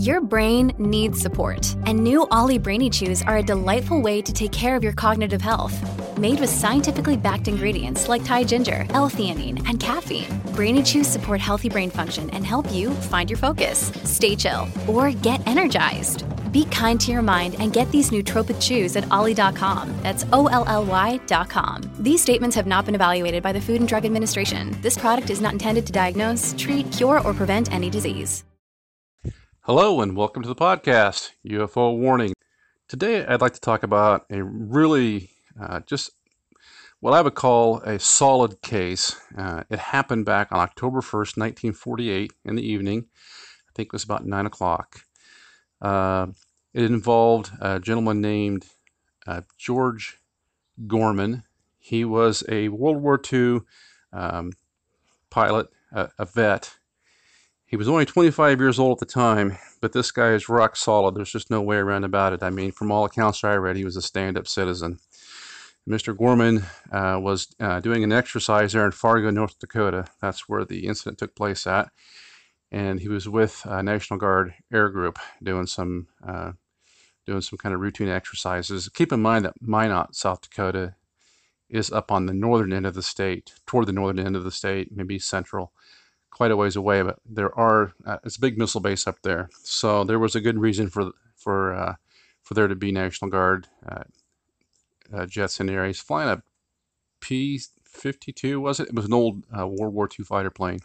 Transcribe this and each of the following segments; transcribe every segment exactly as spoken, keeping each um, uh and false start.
Your brain needs support, and new Ollie Brainy Chews are a delightful way to take care of your cognitive health. Made with scientifically backed ingredients like Thai ginger, L-theanine, and caffeine, Brainy Chews support healthy brain function and help you find your focus, stay chill, or get energized. Be kind to your mind and get these nootropic chews at ollie dot com. That's O L L Y dot com. These statements have not been evaluated by the Food and Drug Administration. This product is not intended to diagnose, treat, cure, or prevent any disease. Hello and welcome to the podcast, U F O Warning. Today I'd like to talk about a really, uh, just what I would call a solid case. Uh, it happened back on October first, nineteen forty-eight in the evening. I think it was about nine o'clock. Uh, it involved a gentleman named uh, George Gorman. He was a World War Two um, pilot, a, a vet. He was only twenty-five years old at the time, but this guy is rock solid. There's just no way around about it. I mean, from all accounts I read, he was a stand-up citizen. Mister Gorman uh, was uh, doing an exercise there in Fargo, North Dakota. That's where the incident took place at. And he was with uh, National Guard Air Group doing some uh, doing some kind of routine exercises. Keep in mind that Minot, South Dakota, is up on the northern end of the state, toward the northern end of the state, maybe central. Quite a ways away, but there are uh, it's a big missile base up there, so there was a good reason for for uh, for there to be National Guard uh, uh, jets in the area. He's flying a P fifty-two, was it? It was an old uh, World War Two fighter plane.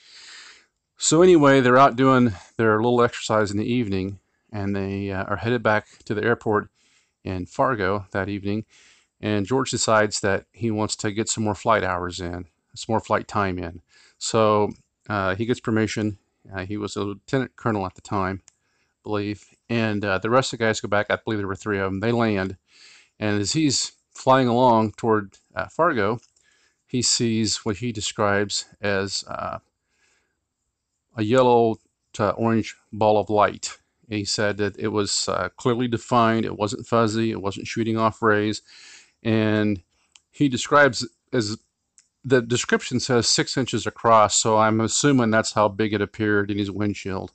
So anyway, they're out doing their little exercise in the evening, and they uh, are headed back to the airport in Fargo that evening. And George decides that he wants to get some more flight hours in, some more flight time in. So Uh, he gets permission. Uh, he was a lieutenant colonel at the time, I believe. And uh, the rest of the guys go back. I believe there were three of them. They land. And as he's flying along toward uh, Fargo, he sees what he describes as uh, a yellow to orange ball of light. He said that it was uh, clearly defined. It wasn't fuzzy. It wasn't shooting off rays. And he describes it as, the description says six inches across, so I'm assuming that's how big it appeared in his windshield.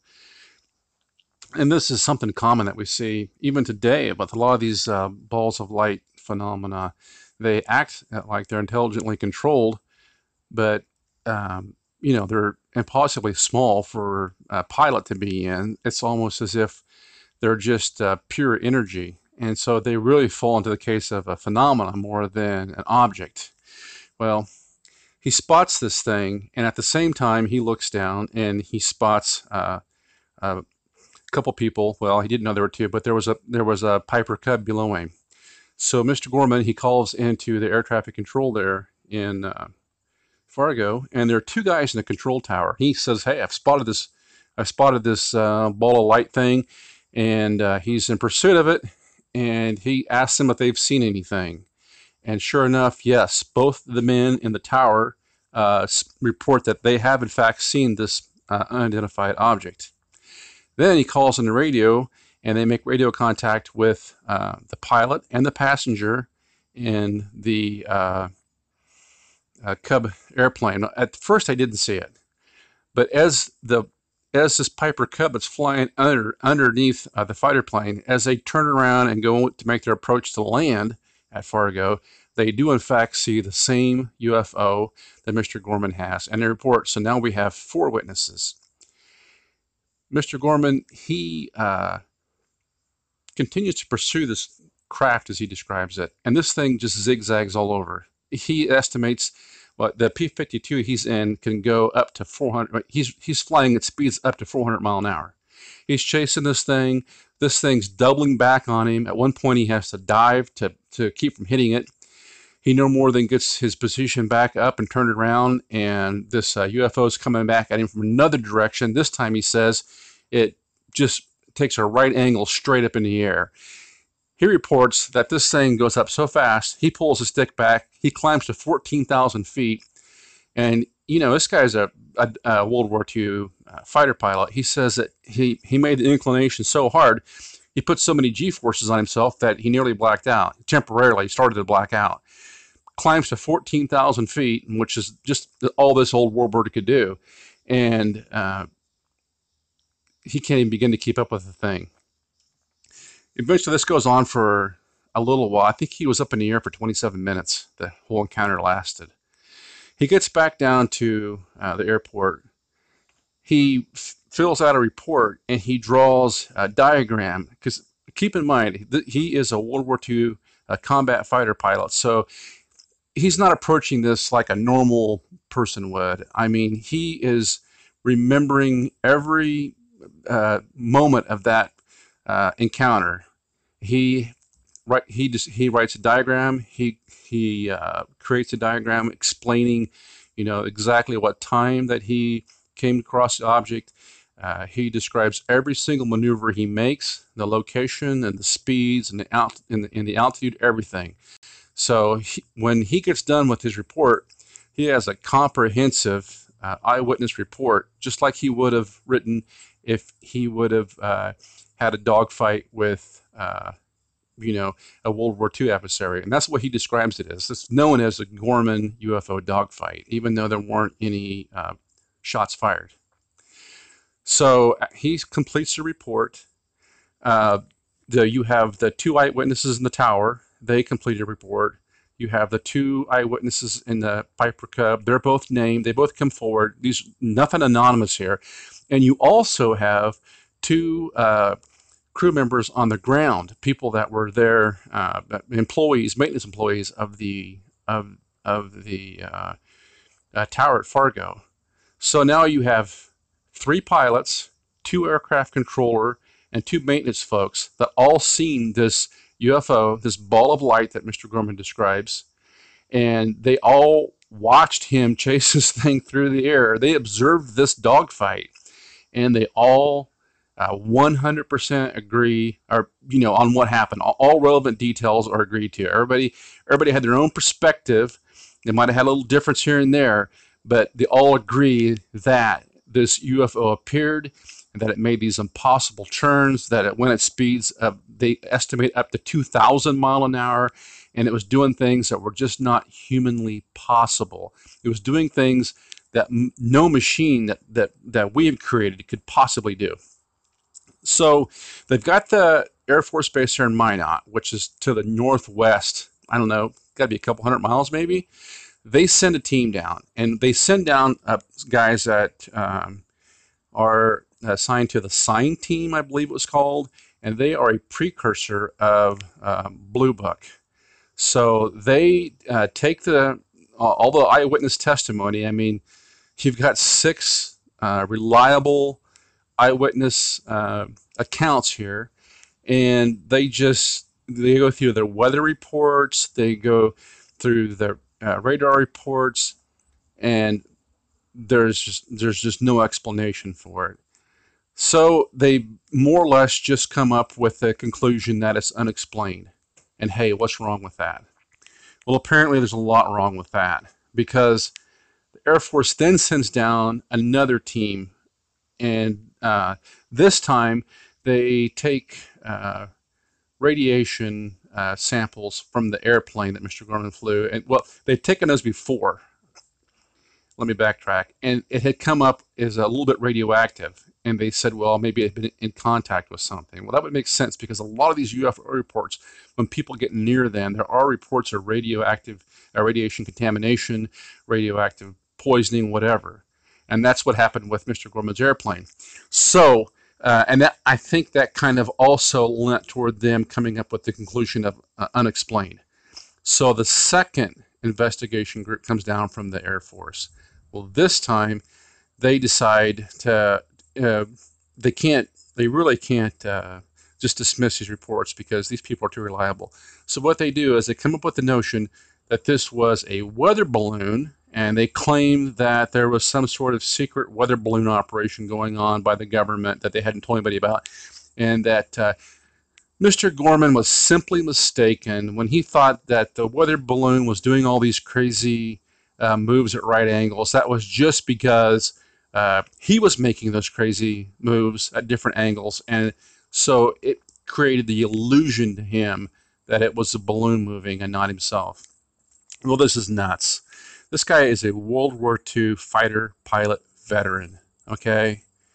And this is something common that we see even today with a lot of these uh, balls of light phenomena. They act like they're intelligently controlled, but um, you know, they're impossibly small for a pilot to be in. It's almost as if they're just uh, pure energy. And so they really fall into the case of a phenomenon more than an object. Well, he spots this thing, and at the same time, he looks down and he spots uh, a couple people. Well, he didn't know there were two, but there was a there was a Piper Cub below him. So Mister Gorman, he calls into the air traffic control there in uh, Fargo, and there are two guys in the control tower. He says, "Hey, I've spotted this. I've spotted this uh, ball of light thing," and uh, he's in pursuit of it. And he asks them if they've seen anything. And sure enough, yes, both the men in the tower uh, report that they have in fact seen this uh, unidentified object. Then he calls on the radio, and they make radio contact with uh, the pilot and the passenger in the uh, uh, Cub airplane. At first, I didn't see it, but as the as this Piper Cub is flying under underneath uh, the fighter plane, as they turn around and go to make their approach to land at Fargo, they do in fact see the same U F O that Mister Gorman has, and they report. So now we have four witnesses. Mister Gorman, he uh, continues to pursue this craft as he describes it, and this thing just zigzags all over. He estimates what the P fifty-two he's in can go up to four hundred. He's he's flying at speeds up to four hundred mile an hour. He's chasing this thing. This thing's doubling back on him. At one point, he has to dive to, to keep from hitting it. He no more than gets his position back up and turned around, and this uh, U F O is coming back at him from another direction. This time, he says, it just takes a right angle straight up in the air. He reports that this thing goes up so fast, he pulls his stick back, he climbs to fourteen thousand feet, and, you know, this guy's a, a, a World War Two uh, fighter pilot. He says that he, he made the inclination so hard, he put so many G-forces on himself that he nearly blacked out. Temporarily started to black out. Climbs to fourteen thousand feet, which is just all this old Warbird could do. And uh, he can't even begin to keep up with the thing. Eventually, this goes on for a little while. I think he was up in the air for twenty-seven minutes. The whole encounter lasted. He gets back down to uh, the airport. He f- fills out a report and he draws a diagram. Because keep in mind, th- he is a World War Two uh, combat fighter pilot. So he's not approaching this like a normal person would. I mean, he is remembering every uh, moment of that uh, encounter. He right he just he writes a diagram. He he uh, creates a diagram explaining, you know, exactly what time that he came across the object. Uh, he describes every single maneuver he makes, the location and the speeds and the alt and the, and the altitude, everything. So he, when he gets done with his report, he has a comprehensive uh, eyewitness report, just like he would have written if he would have uh, had a dogfight with, uh, you know, a World War Two adversary. And that's what he describes it as. It's known as a Gorman U F O dogfight, even though there weren't any uh, shots fired. So he completes the report. Uh, the, you have the two eyewitnesses in the tower. They completed a report. You have the two eyewitnesses in the Piper Cub. They're both named. They both come forward. These nothing anonymous here. And you also have two uh, crew members on the ground, people that were there, uh, employees, maintenance employees of the of of the uh, uh, tower at Fargo. So now you have three pilots, two aircraft controller, and two maintenance folks that all seen this U F O, this ball of light that Mister Gorman describes, and they all watched him chase this thing through the air. They observed this dogfight, and they all uh, one hundred percent agree, or you know, on what happened. All relevant details are agreed to. Everybody, everybody had their own perspective. They might have had a little difference here and there, but they all agree that this U F O appeared, and that it made these impossible turns, that it went at speeds of, they estimate, up to two thousand mile an hour, and it was doing things that were just not humanly possible. It was doing things that m- no machine that, that, that we have created could possibly do. So they've got the Air Force Base here in Minot, which is to the northwest. I don't know, got to be a couple hundred miles maybe. They send a team down, and they send down uh, guys that um, are assigned to the SIGN team, I believe it was called, and they are a precursor of um, Blue Book. So they uh, take the all the eyewitness testimony. I mean, you've got six uh, reliable eyewitness uh, accounts here, and they just they go through their weather reports, they go through their uh, radar reports, and there's just there's just no explanation for it. So they more or less just come up with the conclusion that it's unexplained. And hey, what's wrong with that? Well, apparently there's a lot wrong with that, because the Air Force then sends down another team, and uh, this time they take uh, radiation uh, samples from the airplane that Mister Gorman flew. And well, they'd taken those before. Let me backtrack. And it had come up as a little bit radioactive. And they said, well, maybe it had been in contact with something. Well, that would make sense, because a lot of these U F O reports, when people get near them, there are reports of radioactive, uh, radiation contamination, radioactive poisoning, whatever. And that's what happened with Mister Gorman's airplane. So, uh, and that, I think that kind of also lent toward them coming up with the conclusion of uh, unexplained. So the second investigation group comes down from the Air Force. Well, this time they decide to, uh, they can't, they really can't uh, just dismiss these reports, because these people are too reliable. So what they do is they come up with the notion that this was a weather balloon, and they claim that there was some sort of secret weather balloon operation going on by the government that they hadn't told anybody about, and that uh, Mister Gorman was simply mistaken when he thought that the weather balloon was doing all these crazy uh, moves at right angles. That was just because uh, he was making those crazy moves at different angles, and so it created the illusion to him that it was the balloon moving and not himself. Well, this is nuts. This guy is a World War Two fighter pilot veteran, okay?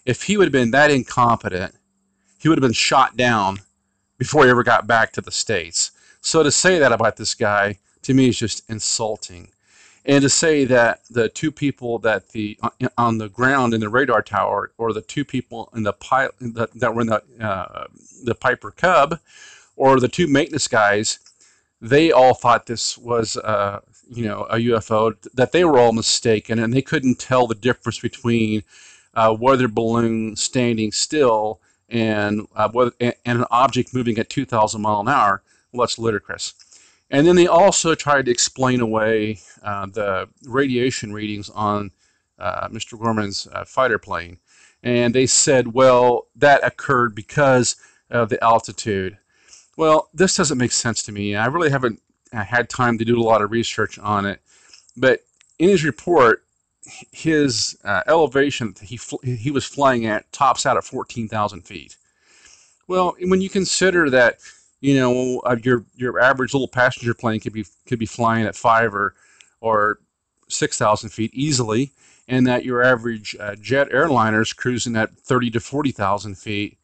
if he would have been that incompetent, he would have been shot down before he ever got back to the States. So to say that about this guy, to me, is just insulting. And to say that the two people that the on the ground in the radar tower, or the two people in the pilot that, that were in the uh, the Piper Cub, or the two maintenance guys, they all thought this was uh, you know a U F O, that they were all mistaken, and they couldn't tell the difference between a weather balloon standing still and uh, whether, and an object moving at two thousand miles an hour. Well, that's ludicrous. And then they also tried to explain away uh, the radiation readings on uh, Mister Gorman's uh, fighter plane. And they said, well, that occurred because of the altitude. Well, this doesn't make sense to me. I really haven't had time to do a lot of research on it. But in his report, his uh, elevation that he, fl- he was flying at tops out at fourteen thousand feet. Well, when you consider that, you know, uh, your your average little passenger plane could be could be flying at five or or six thousand feet easily, and that your average uh, jet airliner is cruising at thirty to forty thousand feet.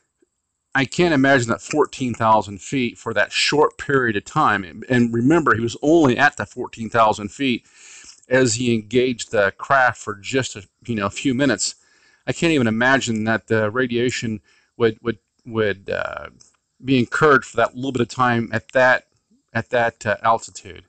I can't imagine that fourteen thousand feet for that short period of time. And, and remember, he was only at the fourteen thousand feet as he engaged the craft for just a you know a few minutes. I can't even imagine that the radiation would would would uh, be incurred for that little bit of time at that at that uh, altitude.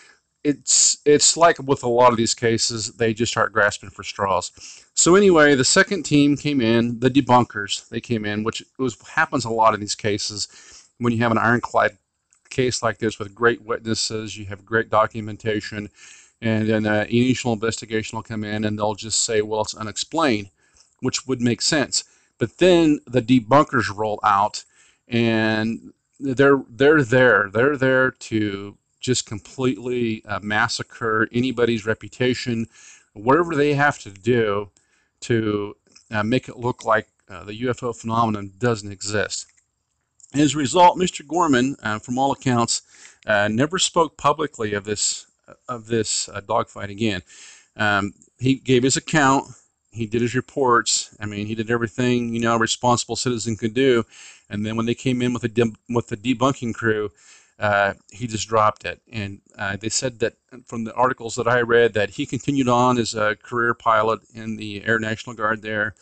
It's it's like with a lot of these cases, they just start grasping for straws. So anyway, the second team came in, the debunkers. They came in, which was happens a lot in these cases when you have an ironclad case like this with great witnesses, you have great documentation, and then an initial investigation will come in and they'll just say, well, it's unexplained, which would make sense. But then the debunkers roll out, and they're they're there. They're there to just completely uh, massacre anybody's reputation, whatever they have to do to uh, make it look like uh, the U F O phenomenon doesn't exist. As a result, Mister Gorman, uh, from all accounts, uh, never spoke publicly of this of this uh, dogfight again. Um, he gave his account. He did his reports. I mean, he did everything, you know, a responsible citizen could do. And then when they came in with the de- with the debunking crew, uh, he just dropped it. And uh, they said that from the articles that I read that he continued on as a career pilot in the Air National Guard there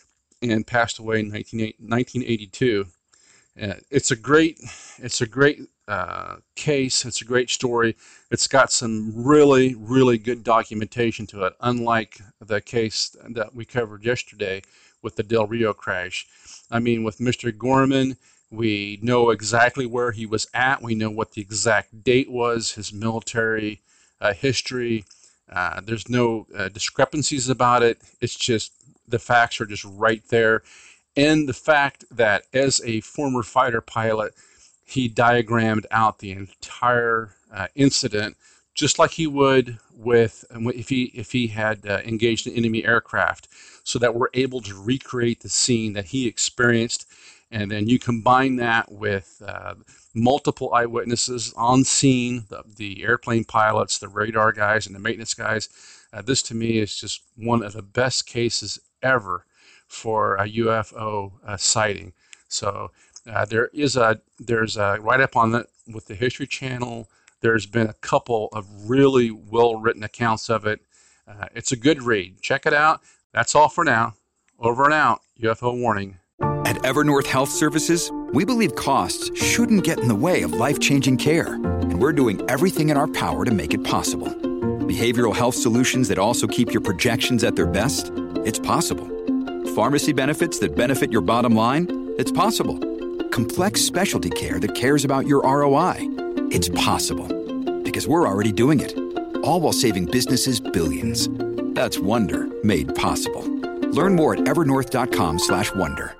and passed away in nineteen eighty-two. Uh, it's a great, it's a great uh, case. It's a great story. It's got some really, really good documentation to it, unlike the case that we covered yesterday with the Del Rio crash. I mean, with Mister Gorman, we know exactly where he was at. We know what the exact date was, his military uh, history. Uh, there's no uh, discrepancies about it. It's just the facts are just right there. And the fact that as a former fighter pilot, he diagrammed out the entire uh, incident, just like he would with if he if he had uh, engaged an enemy aircraft, so that we're able to recreate the scene that he experienced. And then you combine that with uh, multiple eyewitnesses on scene, the, the airplane pilots, the radar guys, and the maintenance guys. Uh, this to me is just one of the best cases ever for a U F O uh, sighting. So uh, there is a there's a right up on the with the History Channel. There's been a couple of really well-written accounts of it. Uh, it's a good read. Check it out. That's all for now. Over and out. U F O warning. At Evernorth Health Services, we believe costs shouldn't get in the way of life-changing care, and we're doing everything in our power to make it possible. Behavioral health solutions that also keep your projections at their best? It's possible. Pharmacy benefits that benefit your bottom line? It's possible. Complex specialty care that cares about your R O I? It's possible. Because we're already doing it. All while saving businesses billions. That's Wonder made possible. Learn more at evernorth.com slash wonder.